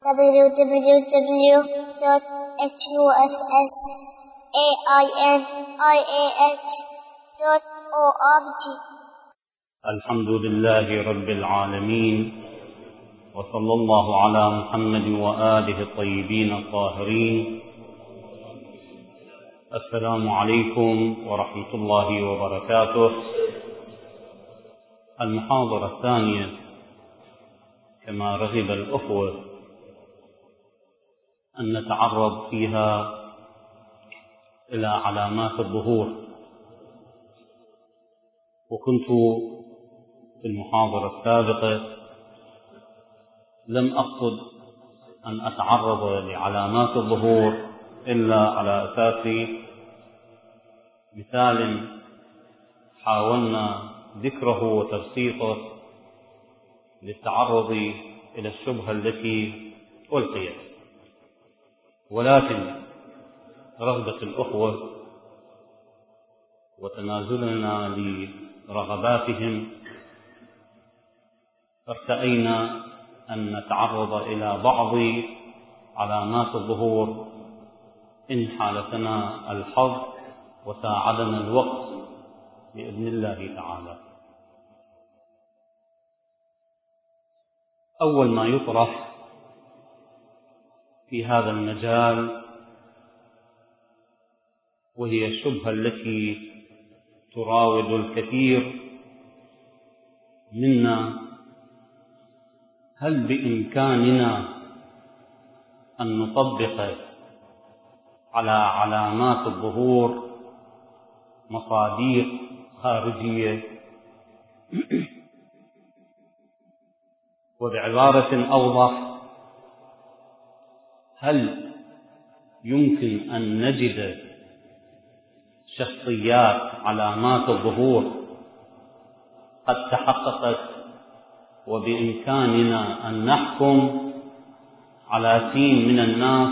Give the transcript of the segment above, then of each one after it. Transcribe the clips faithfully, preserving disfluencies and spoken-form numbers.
w w w dot huss ainih dot org. الحمد لله رب العالمين، وصلى الله على محمد وآله الطيبين الطاهرين. السلام عليكم ورحمة الله وبركاته. المحاضرة الثانية، كما رغب الأخوة أن نتعرض فيها إلى علامات الظهور. وكنت في المحاضرة السابقة لم أقصد أن أتعرض لعلامات الظهور إلا على أساس مثال حاولنا ذكره وتبسيطه للتعرض إلى الشبهة التي ألقيت، ولكن رغبة الأخوة وتنازلنا لرغباتهم ارتأينا أن نتعرض إلى بعض علامات الظهور إن حالتنا الحظ وساعدنا الوقت بإذن الله تعالى. أول ما يطرح في هذا المجال وهي الشبهة التي تراود الكثير منا: هل بإمكاننا أن نطبق على علامات الظهور مصادر خارجية؟ وبعبارة أوضح، هل يمكن أن نجد شخصيات علامات الظهور قد تحققت وبإمكاننا أن نحكم على سين من الناس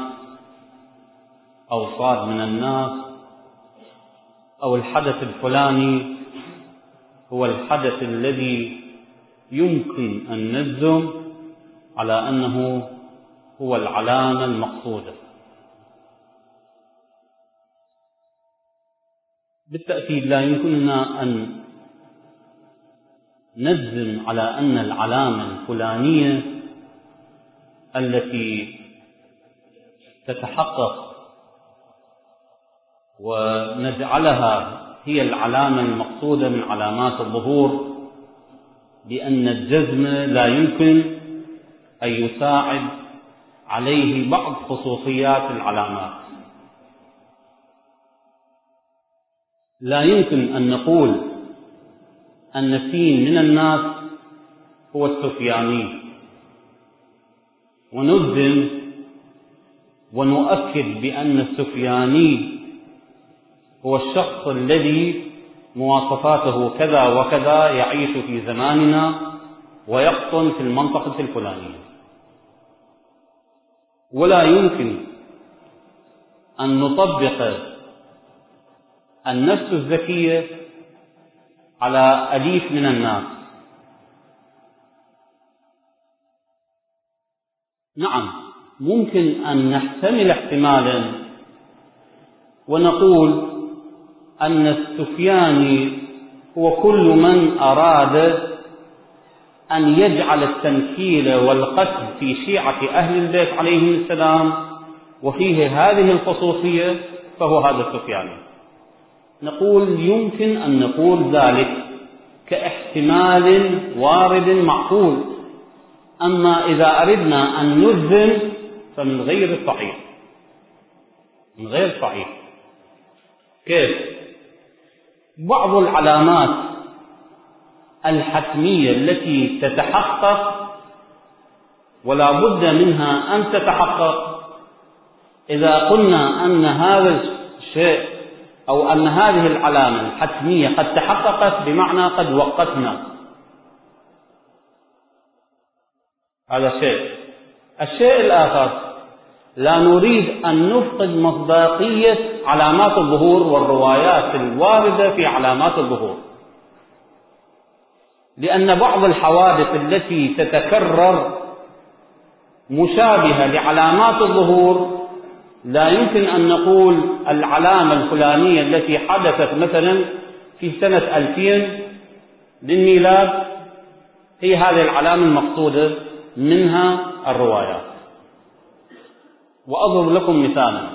أو صاد من الناس، أو الحدث الفلاني هو الحدث الذي يمكن أن نجزم على أنه هو العلامة المقصودة؟ بالتأكيد لا يمكننا أن نجزم على أن العلامة الفلانية التي تتحقق ونجعلها هي العلامة المقصودة من علامات الظهور، لأن الجزم لا يمكن أن يساعد عليه بعض خصوصيات العلامات. لا يمكن أن نقول أن سين من الناس هو السفياني ونجزم ونؤكد بأن السفياني هو الشخص الذي مواصفاته كذا وكذا، يعيش في زماننا ويقطن في المنطقة الفلانية. ولا يمكن أن نطبق النفس الذكية على أليف من الناس. نعم، ممكن أن نحتمل احتمالا ونقول أن السفياني هو كل من أراد أن يجعل التنكيل والقتل في شيعة أهل البيت عليهم السلام وفيه هذه الخصوصية فهو هذا السفياني. نقول يمكن أن نقول ذلك كاحتمال وارد معقول، أما إذا أردنا أن نجزم فمن غير الصحيح، من غير صحيح. كيف؟ بعض العلامات الحتمية التي تتحقق ولا بد منها أن تتحقق، إذا قلنا أن هذا الشيء أو أن هذه العلامة الحتمية قد تحققت بمعنى قد وقتنا، هذا شيء. الشيء الآخر، لا نريد أن نفقد مصداقية علامات الظهور والروايات الواردة في علامات الظهور، لأن بعض الحوادث التي تتكرر مشابهة لعلامات الظهور، لا يمكن أن نقول العلامة الفلانية التي حدثت مثلا في سنة ألفين للميلاد هي هذه العلامة المقصودة منها الروايات. وأضرب لكم مثالا.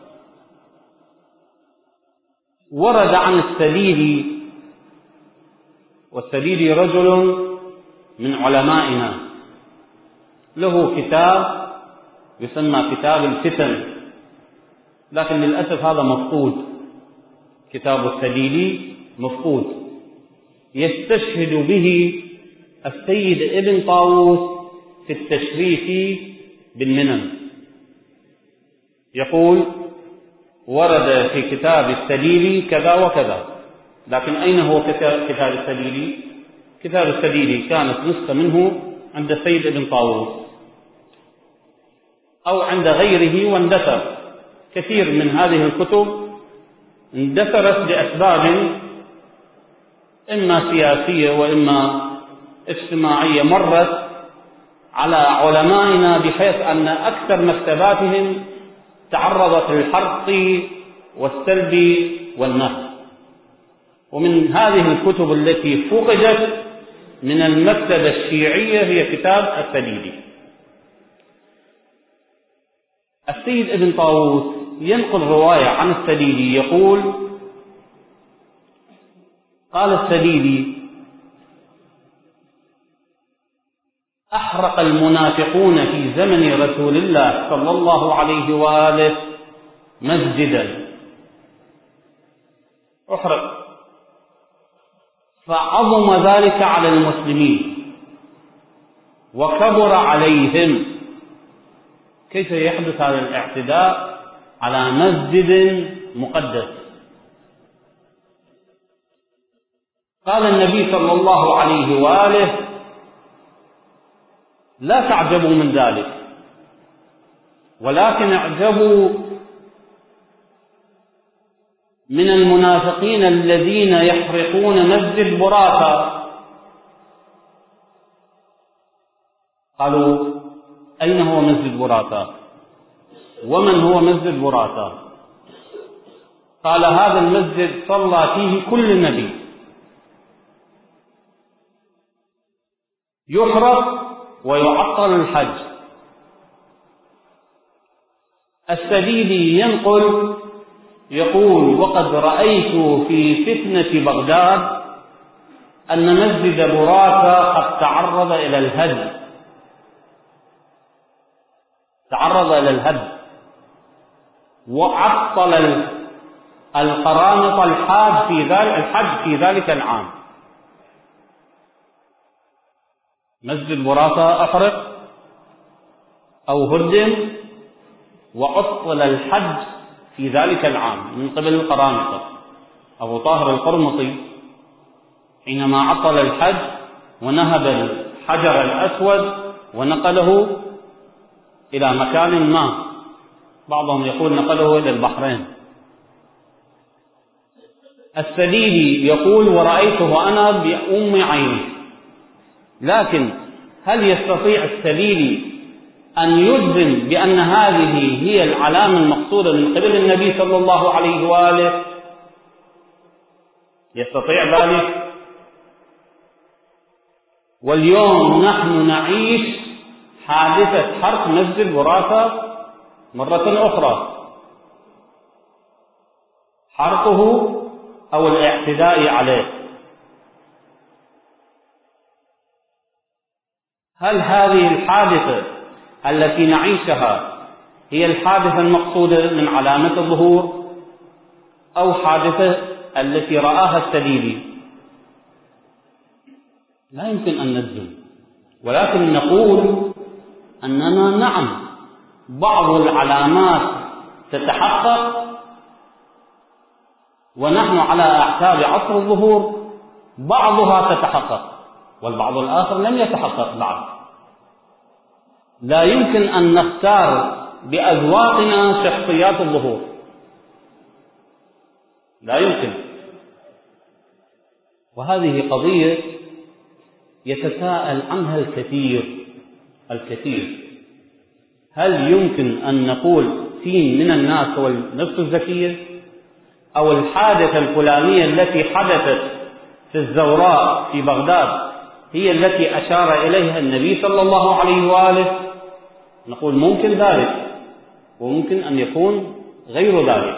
ورد عن السليلي، والسليلي رجل من علمائنا، له كتاب يسمى كتاب الفتن، لكن للأسف هذا مفقود، كتاب السليلي مفقود. يستشهد به السيد ابن طاووس في التشريف بالمنن، يقول ورد في كتاب السليلي كذا وكذا، لكن أين هو كتاب السليلي؟ كتاب السليلي كانت نسخة منه عند السيد ابن طاووس أو عند غيره واندثر. كثير من هذه الكتب اندثرت لأسباب إما سياسية وإما اجتماعية مرت على علمائنا، بحيث أن أكثر مكتباتهم تعرضت للحرق والسلب والنهب. ومن هذه الكتب التي فقدت من المكتبة الشيعية هي كتاب السليلي. السيد ابن طاووس ينقل رواية عن السليلي يقول: قال السليلي: أحرق المنافقون في زمن رسول الله صلى الله عليه وآله مسجدا، أحرق، فعظم ذلك على المسلمين وكبر عليهم. كيف يحدث هذا الاعتداء على مسجد مقدس؟ قال النبي صلى الله عليه وآله: لا تعجبوا من ذلك، ولكن اعجبوا من المنافقين الذين يحرقون مسجد براكة. قالوا: أين هو مسجد براكة؟ ومن هو مسجد براكة؟ قال: هذا المسجد صلى فيه كل نبي، يحرق ويعطل الحج. السليلي ينقل يقول: وقد رأيت في فتنة بغداد أن مسجد براكة قد تعرض إلى الهدم، تعرض إلى الهدم وعطل القرامطة الحاج في ذلك الحج في ذلك العام. مسجد براكة أحرق أو هدم وعطل الحج في ذلك العام من قبل القرامطة. أبو طاهر القرمطي حينما عطل الحج ونهب الحجر الأسود ونقله إلى مكان ما، بعضهم يقول نقله إلى البحرين. السليلي يقول: ورأيته أنا بأم عيني. لكن هل يستطيع السليلي أن يجزم بأن هذه هي العلامة المقصودة من قبل النبي صلى الله عليه وآله؟ يستطيع ذلك؟ واليوم نحن نعيش حادثة حرق مسجد براكة مرة أخرى، حرقه أو الاعتداء عليه. هل هذه الحادثة التي نعيشها هي الحادثة المقصودة من علامة الظهور، أو حادثة التي رآها السليلي؟ لا يمكن أن نجزم، ولكن نقول أننا نعم بعض العلامات تتحقق ونحن على أعتاب عصر الظهور، بعضها تتحقق والبعض الآخر لم يتحقق بعد. لا يمكن أن نختار بأذواقنا شخصيات الظهور، لا يمكن. وهذه قضية يتساءل عنها الكثير الكثير. هل يمكن أن نقول سين من الناس هو النفس الزكية، أو الحادثة الفلانية التي حدثت في الزوراء في بغداد هي التي أشار إليها النبي صلى الله عليه وآله؟ نقول ممكن ذلك، وممكن أن يكون غير ذلك،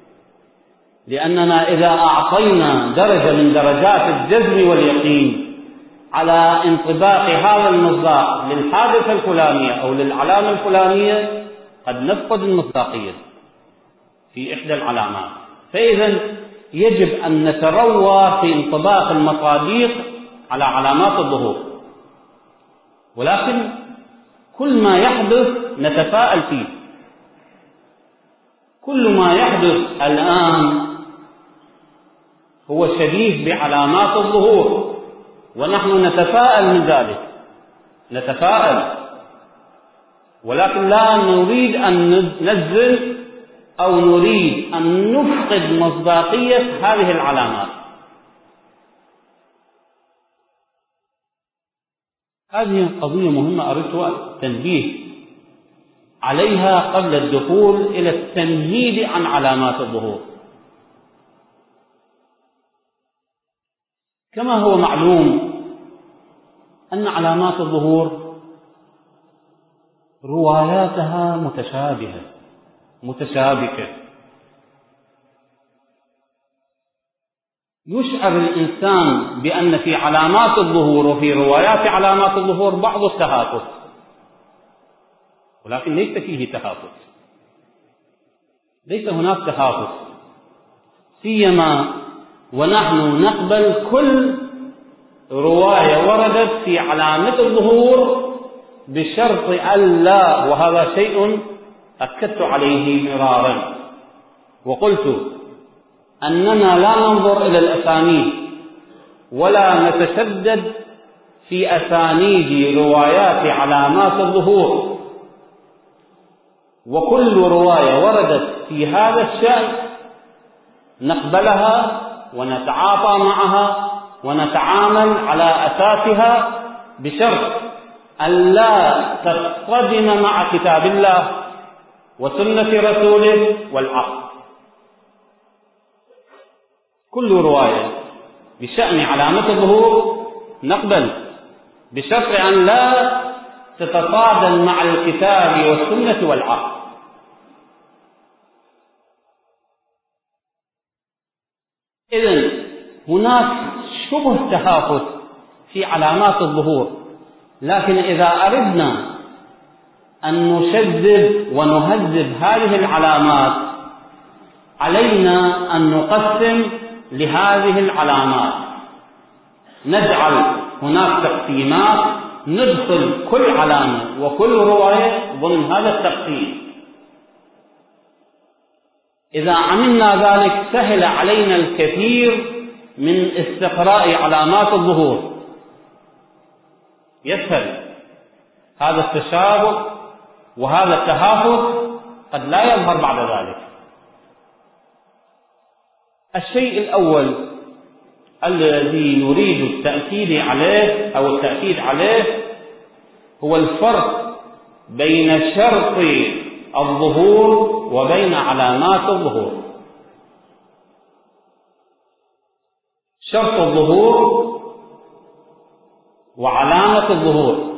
لأننا إذا أعطينا درجة من درجات الجزم واليقين على انطباق هذا المصداق للحادثة الفلانية أو للعلامة الفلانية قد نفقد المصداقية في إحدى العلامات. فإذا يجب أن نتروى في انطباق المصادق على علامات الظهور، ولكن كل ما يحدث نتفاءل فيه. كل ما يحدث الآن هو شبيه بعلامات الظهور، ونحن نتفاءل من ذلك، نتفاءل، ولكن لا نريد أن ننزل أو نريد أن نفقد مصداقية هذه العلامات. هذه قضية مهمة أردت التنبيه عليها قبل الدخول إلى التمهيد عن علامات الظهور. كما هو معلوم أن علامات الظهور رواياتها متشابهة متشابكة، يشعر الإنسان بأن في علامات الظهور وفي روايات علامات الظهور بعض التهافت، ولكن ليس فيه تهافت، ليس هناك تهافت، سيما ونحن نقبل كل رواية وردت في علامة الظهور بشرط ألا، وهذا شيء أكدت عليه مرارا وقلت أننا لا ننظر إلى الأسانيد ولا نتشدد في أسانيد روايات علامات الظهور، وكل رواية وردت في هذا الشأن نقبلها ونتعاطى معها ونتعامل على أساسها بشرط ألا تصطدم مع كتاب الله وسنة رسوله والعقل. كل رواية بشأن علامة الظهور نقبل بشرط أن لا تتصادم مع الكتاب والسنة والعقل. إذن هناك شبه تهافت في علامات الظهور، لكن إذا أردنا أن نشذب ونهذب هذه العلامات علينا أن نقسم لهذه العلامات، نجعل هناك تقسيمات ندخل كل علامة وكل رواية ضمن هذا التقسيم. إذا عملنا ذلك سهل علينا الكثير من استقراء علامات الظهور، يسهل هذا التشابه وهذا التهافت قد لا يظهر بعد ذلك. الشيء الأول الذي نريد التأكيد عليه أو التأكيد عليه هو الفرق بين شرط الظهور وبين علامات الظهور. شرط الظهور وعلامة الظهور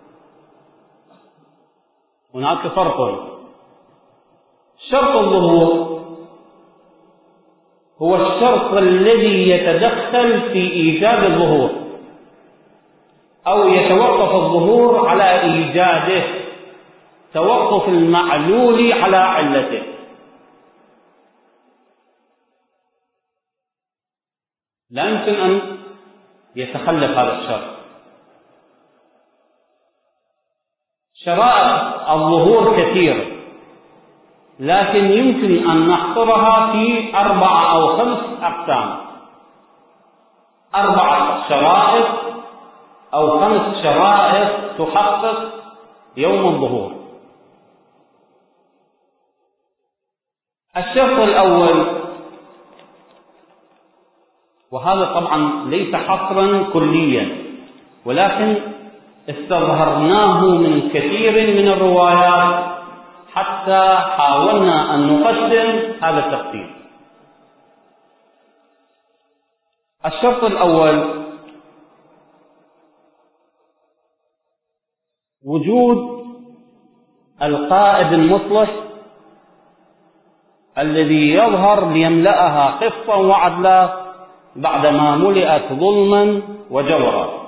هناك فرق. شرط الظهور هو الشرط الذي يتدخل في إيجاد الظهور أو يتوقف الظهور على إيجاده، توقف المعلول على علته. لا يمكن أن يتخلف هذا الشرط. شرائط الظهور كثيرة، لكن يمكن أن نحصرها في أربعة أو خمس أقسام. أربعة شرائط أو خمس شرائط تحقق يوم الظهور. الشرط الأول، وهذا طبعا ليس حصرا كليا ولكن استظهرناه من كثير من الروايات حتى حاولنا أن نقدم هذا التقسيم. الشرط الأول وجود القائد المصلح الذي يظهر ليملأها قسطا وعدلا بعدما ملئت ظلما وجورا.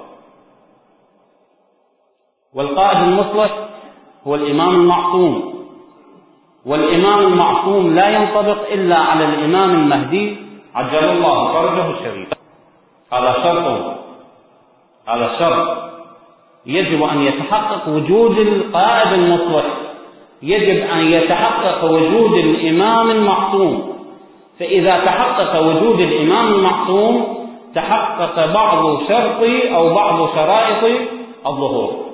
والقائد المصلح هو الإمام المعصوم، والإمام المعصوم لا ينطبق إلا على الإمام المهدي عجل الله فرجه الشريف. هذا شرط، هذا شرط يجب أن يتحقق وجود القائد المصلح، يجب أن يتحقق وجود الإمام المعصوم. فإذا تحقق وجود الإمام المعصوم تحقق بعض شرط أو بعض شرائط الظهور.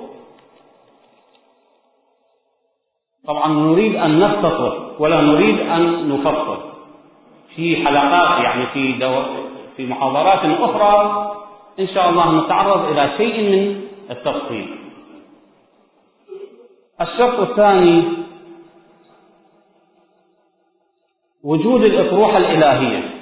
طبعا نريد أن نختصر ولا نريد أن نفصل في حلقات، يعني في دور في محاضرات أخرى إن شاء الله نتعرض إلى شيء من التفصيل. الشرط الثاني وجود الأطروحة الإلهية.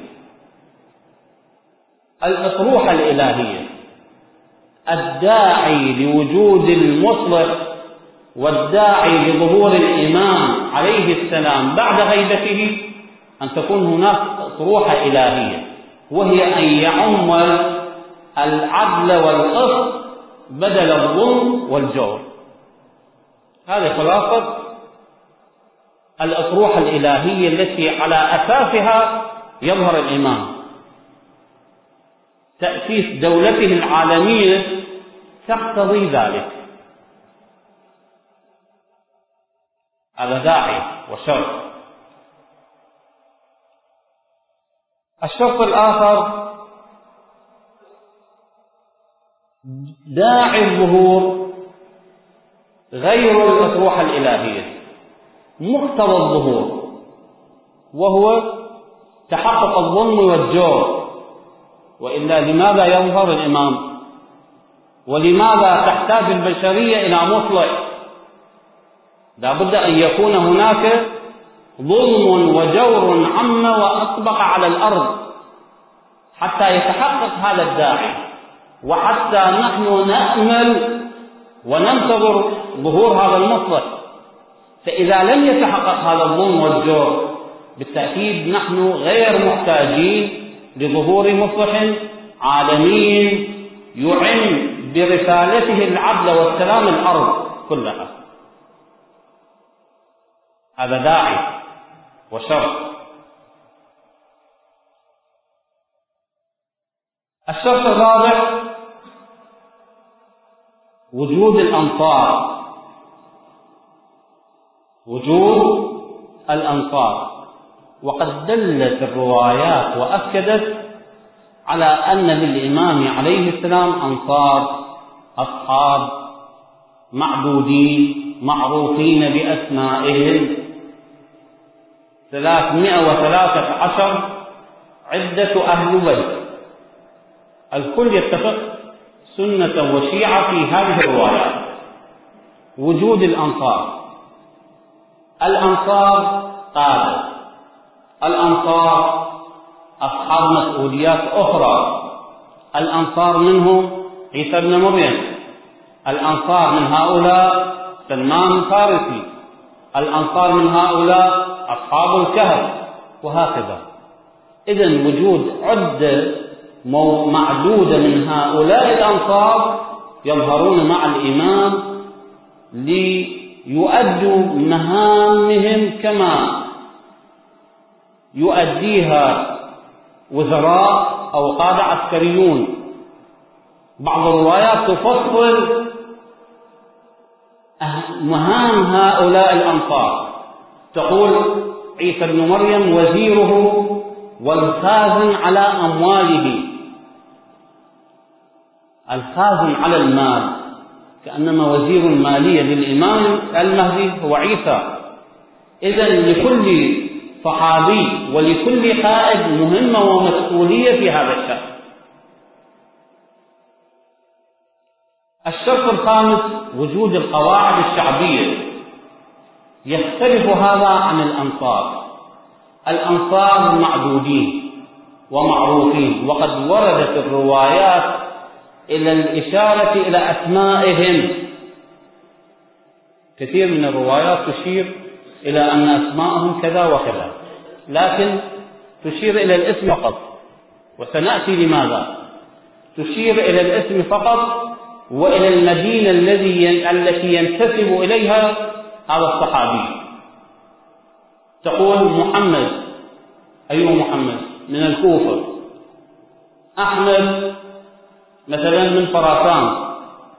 الأطروحة الإلهية الداعي لوجود المصلح والداعي لظهور الإمام عليه السلام بعد غيبته أن تكون هناك أطروحة إلهية، وهي أن يعم العدل والقسط بدل الظلم والجور. هذه خلاصة الأطروحة الإلهية التي على أساسها يظهر الإمام. تأسيس دولته العالمية تقتضي ذلك. هذا داعي وشرط. الشرط الآخر داعي الظهور غير الأطروحة الإلهية، مقتضى الظهور، وهو تحقق الظلم والجور. وإلا لماذا يظهر الإمام؟ ولماذا تحتاج البشرية إلى مصلح؟ لا بد أن يكون هناك ظلم وجور عم وأطبق على الأرض حتى يتحقق هذا الداعي، وحتى نحن نأمل وننتظر ظهور هذا المصلح. فإذا لم يتحقق هذا الظلم والجور بالتأكيد نحن غير محتاجين لظهور مصلح عالمي يعم برسالته العدل والسلام الأرض كلها. هذا داعي وشرط. الشرط الرابع وجود الأنصار. وجود الأنصار، وقد دلت الروايات وأكدت على أن للإمام عليه السلام أنصار، أصحاب معدودين معروفين بأسمائهم، ثلاثمائة وثلاثة عشر عدة أهل بيت، الكل يتفق سنة وشيعة في هذه الروايات. وجود الأنصار، الأنصار قادة، الأنصار أصحاب مسؤوليات أخرى، الأنصار منهم عيسى بن مريم، الأنصار من هؤلاء سلمان الفارسي، الأنصار من هؤلاء أصحاب الكهف، وهكذا. إذن وجود عدة معدودة من هؤلاء الأنصار يظهرون مع الإمام ليؤدوا مهامهم كما يؤديها وزراء أو قادة عسكريون. بعض الروايات تفصل مهام هؤلاء الأنصار، تقول عيسى بن مريم وزيره والخازن على أمواله، الخازن على المال، كأنما وزير المالية للإمام المهدي هو عيسى. إذن لكل صحابي ولكل قائد مهمة ومسؤولية في هذا الشأن. الشرط الخامس وجود القواعد الشعبية. يختلف هذا عن الأنصار. الأنصار معدودين ومعروفين، وقد وردت الروايات إلى الإشارة إلى أسمائهم. كثير من الروايات تشير إلى أن أسماءهم كذا وكذا، لكن تشير إلى الاسم فقط، وسنأتي لماذا. تشير إلى الاسم فقط وإلى المدينة الذي التي ينتسب إليها هذا الصحابي. تقول محمد، أيوه محمد من الكوفة، أحمد مثلا من خراسان،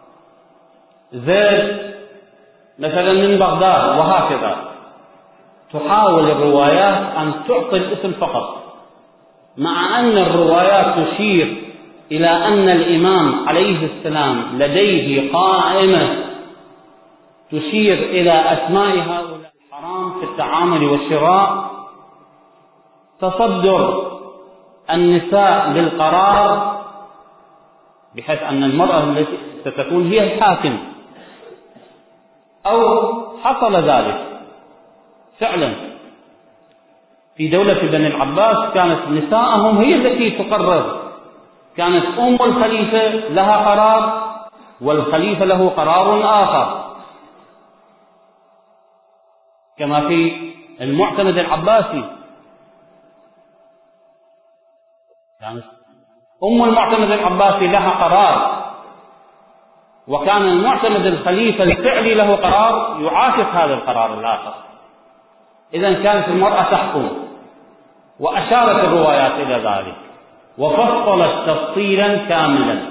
زيد مثلا من بغداد، وهكذا. تحاول الروايات أن تعطي الاسم فقط، مع أن الروايات تشير إلى أن الإمام عليه السلام لديه قائمة تشير إلى أسماء هؤلاء الحرام في التعامل والشراء. تصدر النساء للقرار، بحيث أن المرأة التي ستكون هي الحاكم، أو حصل ذلك فعلا في دولة بني العباس، كانت نساءهم هي التي تقرر. كانت أم الخليفة لها قرار، والخليفة له قرار آخر، كما في المعتمد العباسي. كانت أم المعتمد العباسي لها قرار، وكان المعتمد الخليفة الفعلي له قرار يعاكس هذا القرار الآخر. إذن كانت المرأة تحكم، وأشارت الروايات إلى ذلك وفصلت تفصيلا كاملا.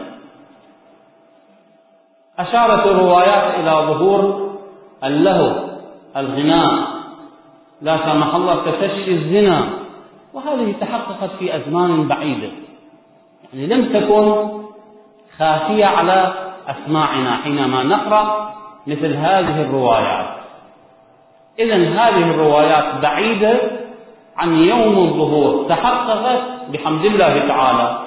أشارت الروايات إلى ظهور اللهو، الغناء، لا سمح الله تفشي الزنا، وهذه تحققت في أزمان بعيدة، يعني لم تكن خافية على أسماعنا حينما نقرأ مثل هذه الروايات. إذن هذه الروايات بعيدة عن يوم الظهور، تحققت بحمد الله تعالى.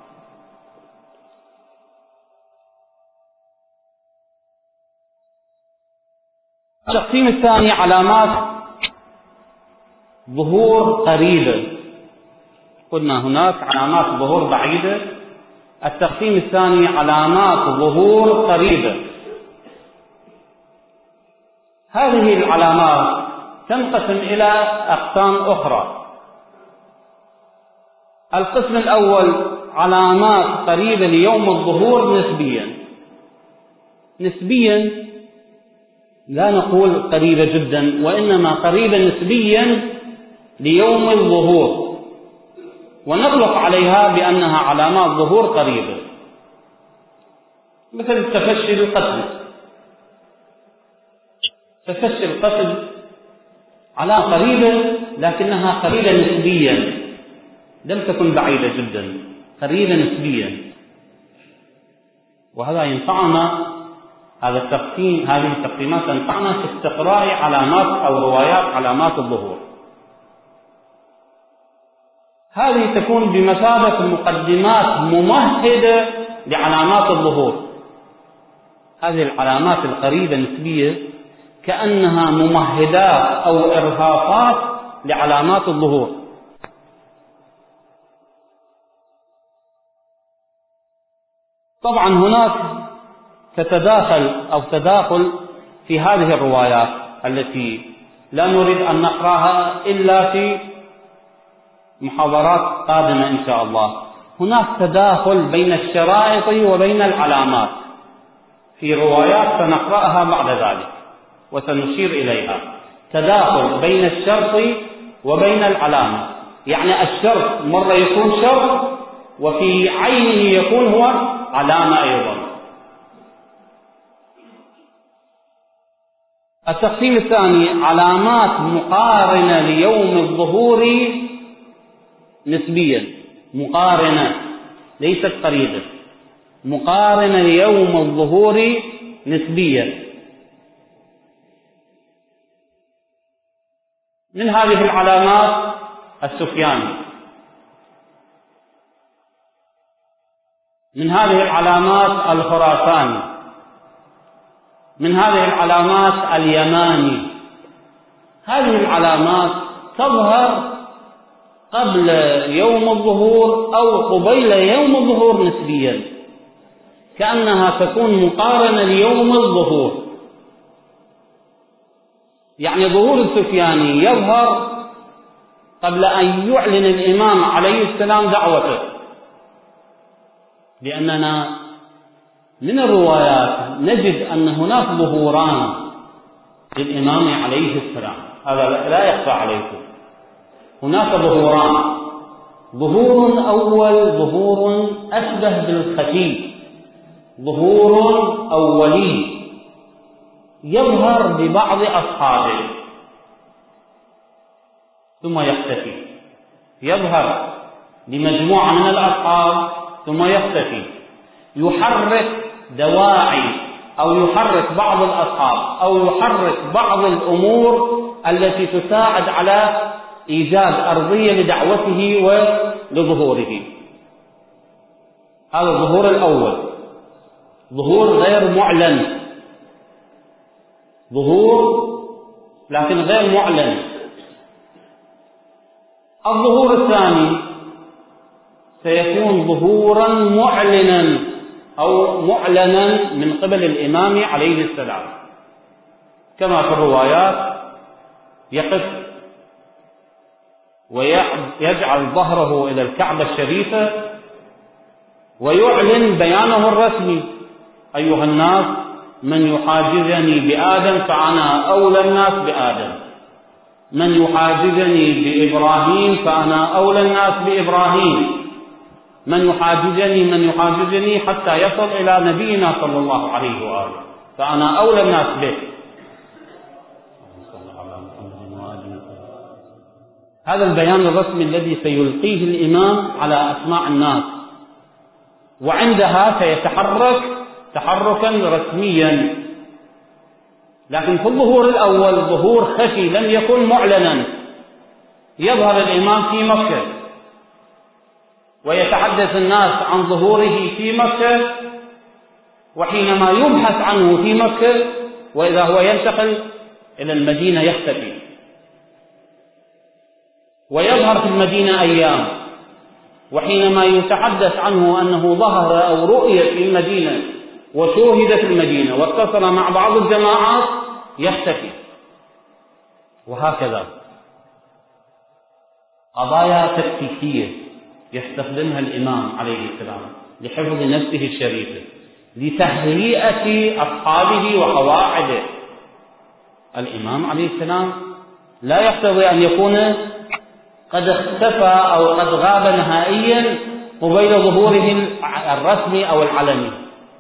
التقسيم الثاني علامات ظهور قريبة. قلنا هناك علامات ظهور بعيدة، التقسيم الثاني علامات ظهور قريبة. هذه العلامات تنقسم إلى أقسام أخرى. القسم الأول علامات قريبة ليوم الظهور نسبيا. نسبيا لا نقول قريبة جدا، وإنما قريبة نسبيا ليوم الظهور، ونطلق عليها بأنها علامات ظهور قريبة، مثل تفشي القتل. تفشي القتل علامة قريبة، لكنها قريبة نسبيا، لم تكن بعيدة جدا، قريبة نسبيا. وهذا ينفعنا، هذا التقسيم، هذه التقسيمات تنفعنا في استقراء علامات أو روايات علامات الظهور. هذه تكون بمثابة مقدمات ممهدة لعلامات الظهور. هذه العلامات القريبة نسبية كأنها ممهدات أو إرهاصات لعلامات الظهور. طبعا هناك تتداخل أو تداخل في هذه الروايات التي لا نريد أن نقرأها إلا في محاضرات قادمة إن شاء الله. هناك تداخل بين الشرائط وبين العلامات في روايات سنقرأها بعد ذلك وسنشير إليها. تداخل بين الشرط وبين العلامة، يعني الشرط مرة يكون شرط وفي عينه يكون هو علامة أيضا. التقسيم الثاني علامات مقارنة ليوم الظهور نسبيا، مقارنة ليست قريبة، مقارنة ليوم الظهور نسبيا. من هذه العلامات السفياني، من هذه العلامات الخراساني، من هذه العلامات اليماني. هذه العلامات تظهر قبل يوم الظهور أو قبيل يوم الظهور نسبيا، كأنها تكون مقارنة ليوم الظهور. يعني ظهور السفياني يظهر قبل أن يعلن الإمام عليه السلام دعوته، لأننا من الروايات نجد أن هناك ظهوران للإمام عليه السلام، هذا لا يخفى عليكم. هناك ظهوران، ظهور أول ظهور أشبه بالخفي، ظهور أولي يظهر ببعض أصحابه ثم يختفي، يظهر لمجموعة من الأصحاب ثم يختفي، يحرك دواعي أو يحرك بعض الأصحاب أو يحرك بعض الأمور التي تساعد على إيجاد أرضية لدعوته ولظهوره. هذا الظهور الأول، ظهور غير معلن، ظهور لكن غير معلن. الظهور الثاني سيكون ظهورا معلنا أو معلنا من قبل الإمام عليه السلام، كما في الروايات يقف ويجعل ظهره إلى الكعبة الشريفة ويعلن بيانه الرسمي: أيها الناس، من يحاجزني بآدم فأنا أولى الناس بآدم، من يحاجزني بإبراهيم فأنا أولى الناس بإبراهيم، من يحاجزني من يحاجزني حتى يصل إلى نبينا صلى الله عليه وآله فأنا أولى الناس به. هذا البيان الرسمي الذي سيلقيه الإمام على أسماع الناس، وعندها سيتحرك تحركا رسميا. لكن في الظهور الأول ظهور خفي لم يكن معلنا، يظهر الإمام في مكة ويتحدث الناس عن ظهوره في مكة، وحينما يبحث عنه في مكة وإذا هو ينتقل إلى المدينة يختفي، ويظهر في المدينة أيام، وحينما يتحدث عنه أنه ظهر أو رؤية في المدينة وشوهد في المدينة واتصل مع بعض الجماعات يختفي. وهكذا قضايا تكتيكية يستخدمها الإمام عليه السلام لحفظ نفسه الشريفة، لتهيئة أصحابه وقواعده. الإمام عليه السلام لا يقتضي أن يكون قد اختفى أو قد غاب نهائيا قبيل ظهوره الرسمي أو العلني.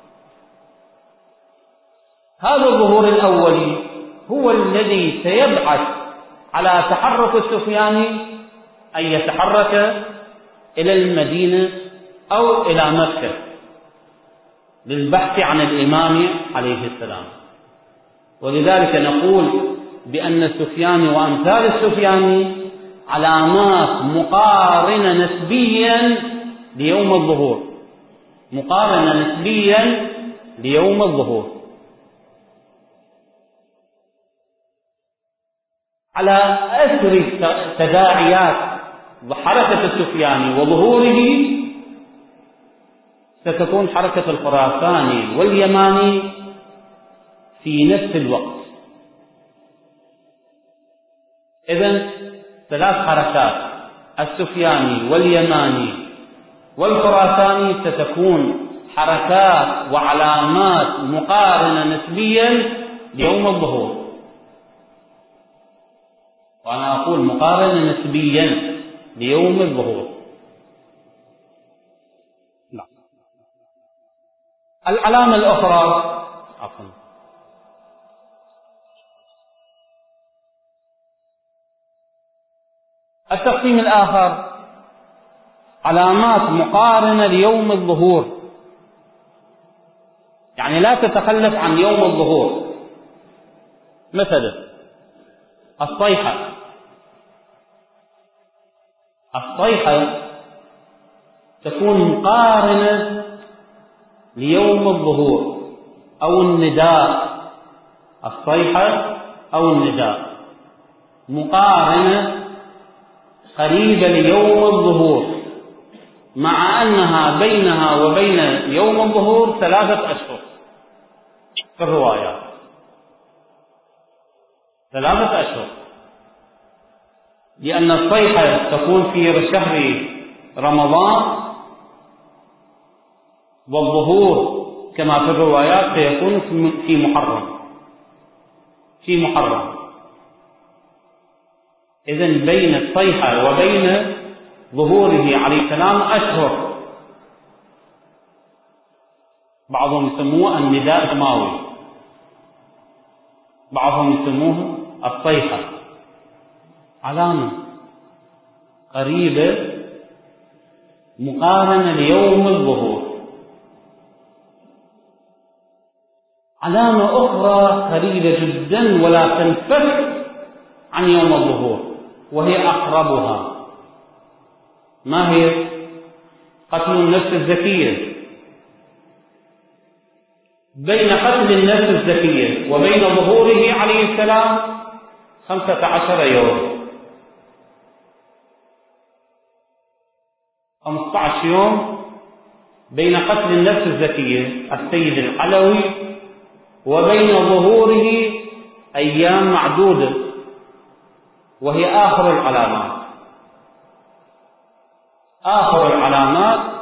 هذا الظهور الأولي هو الذي سيبعث على تحرك السفياني أن يتحرك إلى المدينة أو إلى مكة للبحث عن الإمام عليه السلام. ولذلك نقول بأن السفياني وأمثال السفياني علامات مقارنة نسبيا ليوم الظهور، مقارنة نسبيا ليوم الظهور. على أثر تداعيات حركة السفياني وظهوره ستكون حركة الخراساني واليماني في نفس الوقت. إذن ثلاث حركات، السفياني واليماني والخراساني، ستكون حركات وعلامات مقارنة نسبيا ليوم الظهور. وأنا أقول مقارنة نسبيا ليوم الظهور. لا. العلامة الأخرى عفوا التقسيم الآخر علامات مقارنة ليوم الظهور، يعني لا تتخلف عن يوم الظهور. مثلا الصيحة، الصيحة تكون مقارنة ليوم الظهور، أو النداء الصيحة أو النداء مقارنة قريبة ليوم الظهور، مع أنها بينها وبين يوم الظهور ثلاثة أشهر في الروايات، ثلاثة أشهر، لأن الصيحة تكون في شهر رمضان، والظهور كما في الروايات سيكون في محرم في محرم إذن بين الصيحة وبين ظهوره عليه السلام أشهر. بعضهم يسموه النداء السماوي، بعضهم يسموه الصيحة، علامة قريبة مقارنة ليوم الظهور. علامة أخرى قريبة جدا ولا تنفك عن يوم الظهور، وهي أقربها، ما هي؟ قتل النفس الزكية. بين قتل النفس الزكية وبين ظهوره عليه السلام خمسة عشر يوم، خمسة عشر يوم بين قتل النفس الزكية السيد العلوي وبين ظهوره أيام معدودة، وهي آخر العلامات آخر العلامات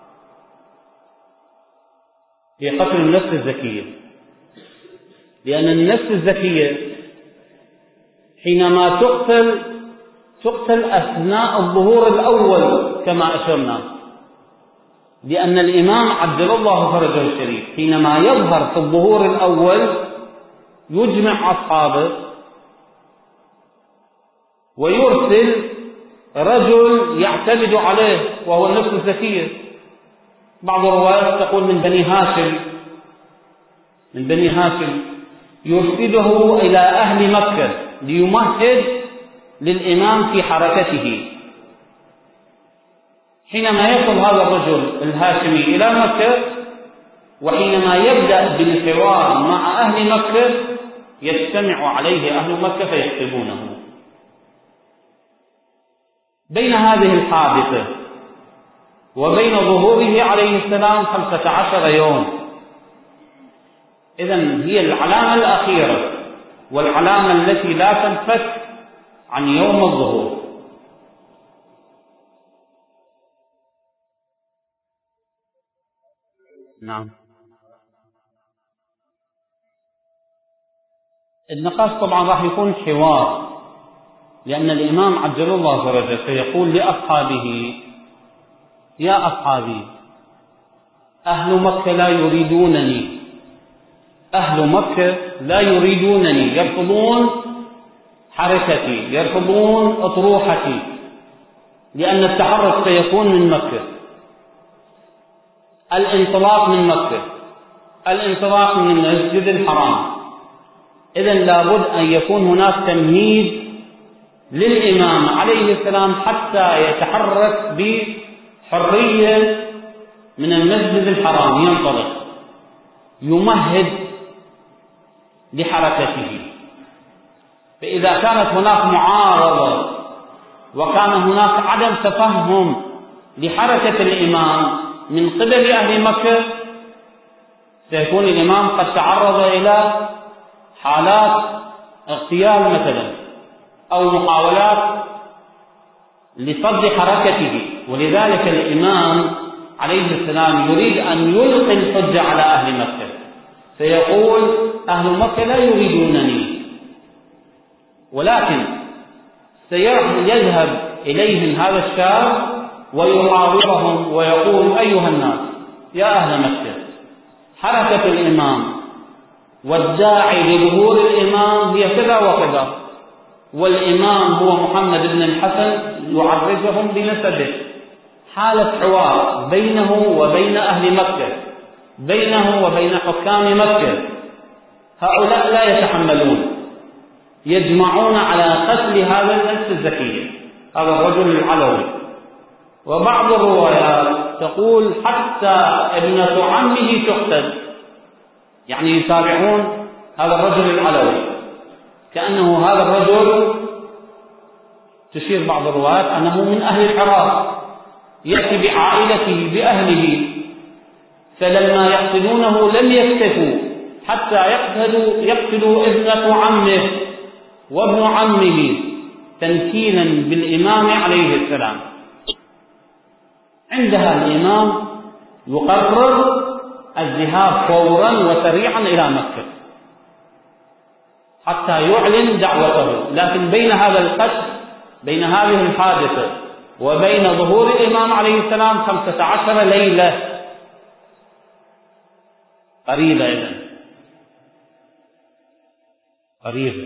في قتل النفس الزكية، لأن النفس الزكية حينما تقتل تقتل أثناء الظهور الأول كما أشرنا، لأن الإمام عجل الله فرجه الشريف حينما يظهر في الظهور الأول يجمع أصحابه ويرسل رجل يعتمد عليه وهو النفس الزكية. بعض الروايات تقول من بني هاشم من بني هاشم يرسله إلى أهل مكة ليمهد للإمام في حركته. حينما يصل هذا الرجل الهاشمي إلى مكة وحينما يبدأ بالحوار مع أهل مكة يجتمع عليه أهل مكة فيكتبونه. بين هذه الحادثة وبين ظهوره عليه السلام خمسة عشر يوم. إذن هي العلامة الأخيرة والعلامة التي لا تنفك عن يوم الظهور. نعم. النقاش طبعا راح يكون حوار، لأن الإمام عجل الله فرجه سيقول لأصحابه: يا أصحابي، أهل مكة لا يريدونني أهل مكة لا يريدونني يرفضون حركتي، يرفضون أطروحتي، لأن التحرك سيكون من مكة، الانطلاق من مكة، الانطلاق من المسجد الحرام. إذن لابد أن يكون هناك تمهيد للإمام عليه السلام حتى يتحرك بحرية من المسجد الحرام، ينطلق يمهد لحركته. فإذا كانت هناك معارضة وكان هناك عدم تفهم لحركة الإمام من قبل أهل مكة سيكون الإمام قد تعرض إلى حالات اغتيال مثلا أو محاولات لصد حركته. ولذلك الإمام عليه السلام يريد أن يلقي الحجة على أهل مكة، سيقول: أهل مكة لا يريدونني، ولكن سيذهب إليهم هذا الشاب ويحاورهم ويقول: أيها الناس، يا أهل مكة، حركة الإمام والداعي لظهور الإمام هي كذا وكذا، والإمام هو محمد بن الحسن يعرفهم بنسبه. حالة حوار بينه وبين أهل مكة، بينه وبين حكام مكة. هؤلاء لا يتحملون، يجمعون على قتل هذا النفس الزكية، هذا الرجل العلوي. وبعض الروايات تقول حتى ابنة عمه تقتل، يعني يتابعون هذا الرجل العلوي، كأنه هذا الرجل تشير بعض الروايات أنه من أهل العراق، يأتي بعائلته بأهله، فلما يقتلونه لم يكتفوا حتى يقتلوا, يقتلوا ابنة عمه وابن عمه تنكيلا بالإمام عليه السلام. عندها الإمام يقرر الذهاب فورا وسريعا إلى مكة حتى يعلن دعوته، لكن بين هذا القتل، بين هذه الحادثة وبين ظهور الإمام عليه السلام خمسة عشر ليلة قريبة، إذن قريبة.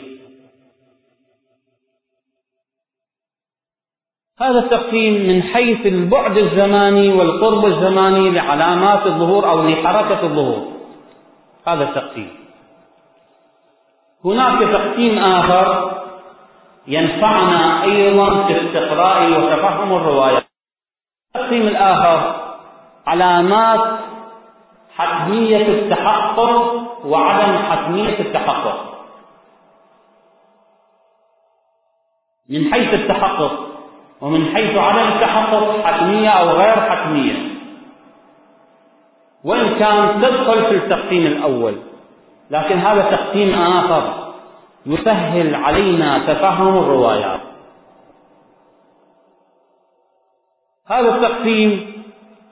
هذا التقسيم من حيث البعد الزماني والقرب الزماني لعلامات الظهور أو لحركة الظهور، هذا التقسيم. هناك تقسيم آخر ينفعنا أيضا في استقراء وتفهم الروايات. التقسيم الآخر علامات حتمية التحقق وعدم حتمية التحقق. من حيث التحقق ومن حيث عدم التحقق حتمية أو غير حتمية، وإن كان تدخل في التقسيم الأول، لكن هذا تقسيم آخر يسهل علينا تفهم الروايات. هذا التقسيم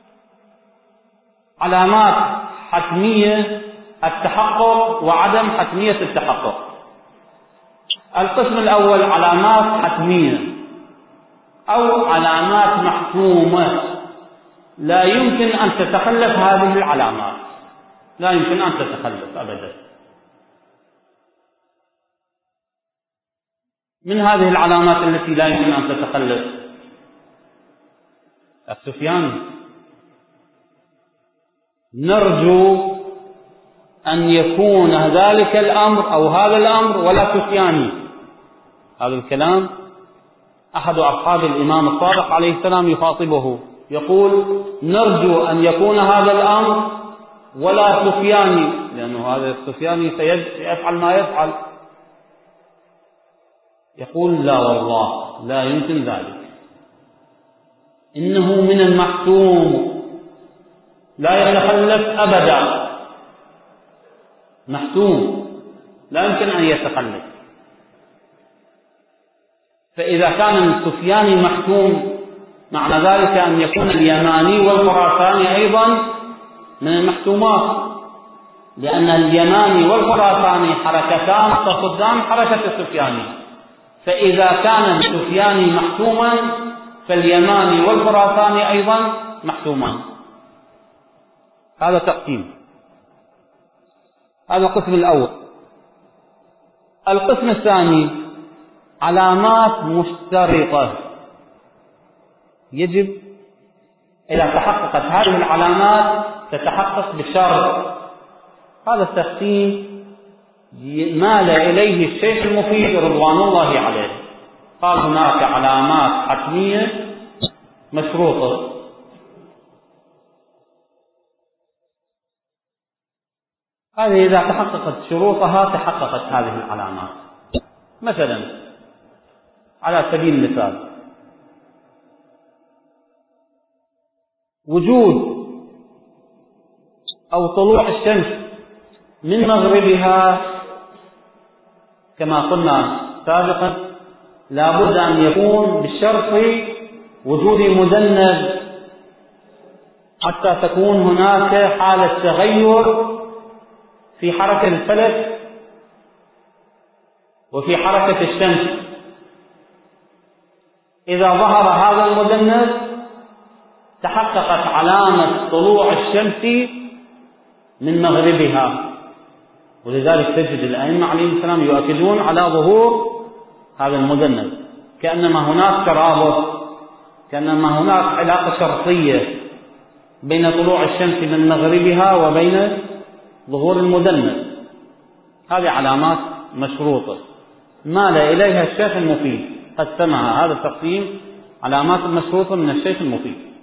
علامات حتمية التحقق وعدم حتمية التحقق. القسم الأول علامات حتمية أو علامات محتومة، لا يمكن أن تتخلف هذه العلامات، لا يمكن أن تتخلف أبدا. من هذه العلامات التي لا يمكن أن تتخلف السفياني. نرجو أن يكون ذلك الأمر أو هذا الأمر ولا سفياني. هذا الكلام أحد أصحاب الإمام الصادق عليه السلام يخاطبه، يقول نرجو أن يكون هذا الأمر ولا سفياني، لأنه هذا السفياني سيفعل ما يفعل. يقول لا والله لا يمكن ذلك، إنه من المحتوم لا يتخلف أبدا، محتوم لا يمكن أن يتخلف. فإذا كان السفياني محتوم معنى ذلك أن يكون اليماني والخراساني أيضا من المحتومات، لأن اليماني والخراساني حركتان تصدان حركة السفياني، فإذا كان السفياني محتوما فاليماني والخراساني أيضا محتومان. هذا تقسيم، هذا القسم الأول. القسم الثاني علامات مشترطة، يجب إذا تحققت هذه العلامات تتحقق بشرط. هذا التقسيم مال إليه الشيخ المفيد رضوان الله عليه، قال هناك علامات حتمية مشروطة. هذه إذا تحققت شروطها تحققت هذه العلامات. مثلا على سبيل المثال وجود أو طلوع الشمس من مغربها كما قلنا سابقا لا بد أن يكون بالشرط وجود مذنب حتى تكون هناك حالة تغير في حركة الفلك وفي حركة الشمس. إذا ظهر هذا المذنب تحققت علامة طلوع الشمس من مغربها، ولذلك تجد الأئمة عليهم السلام يؤكدون على ظهور هذا المذنب، كأنما هناك ترابط، كأنما هناك علاقة شرطية بين طلوع الشمس من مغربها وبين ظهور المذنب. هذه علامات مشروطة مال إليها الشيخ المفيد، قسمها هذا التقسيم علامات مشروطة من الشيخ المفيد.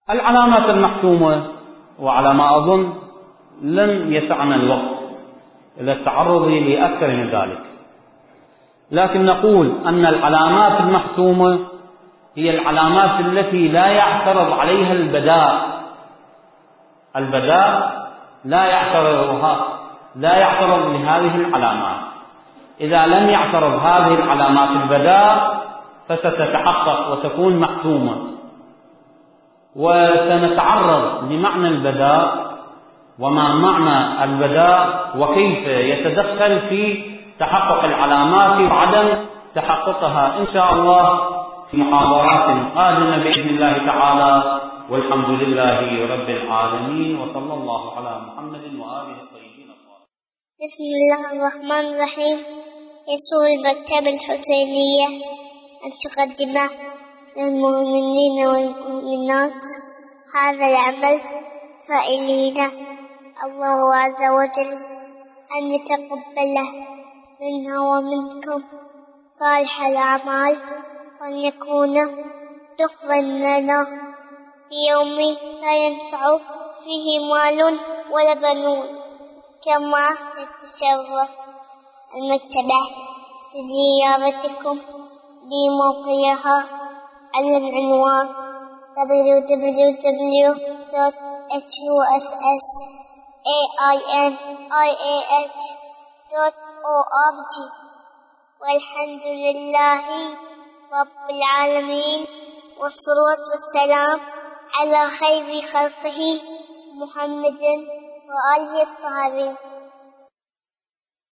العلامات المحتومة، وعلى ما أظن لن يسعنا الوقت إلى التعرض لأكثر من ذلك، لكن نقول أن العلامات المحتومة هي العلامات التي لا يعترض عليها البداء. البداء لا يعترضها لا يعترض لهذه العلامات. إذا لم يعترض هذه العلامات البداء فستتحقق وتكون محتومة. وسنتعرض لمعنى البداء وما معنى البداء وكيف يتدخل في تحقق العلامات وعدم تحققها إن شاء الله في محاضرات قادمة بإذن الله تعالى. والحمد لله رب العالمين، وصلى الله على محمد وآله الطيبين الطاهرين. بسم الله الرحمن الرحيم. يسر المكتبة الحسينية أن تقدم للمؤمنين والمؤمنات هذا العمل، سائلين الله عز وجل أن يتقبله منا ومنكم صالح الأعمال، وأن يكون دخلا لنا في يوم لا ينفع فيه مال ولا بنون. كما نتشرف المكتبة بزيارتكم لموقعها على العنوان دبليو دبليو دبليو دوت إتش يو إس إس إيه آي إن آي إيه إتش دوت أو آر جي. والحمد لله رب العالمين، والصلاة والسلام على خير خلقه محمد وآله الطاهرين.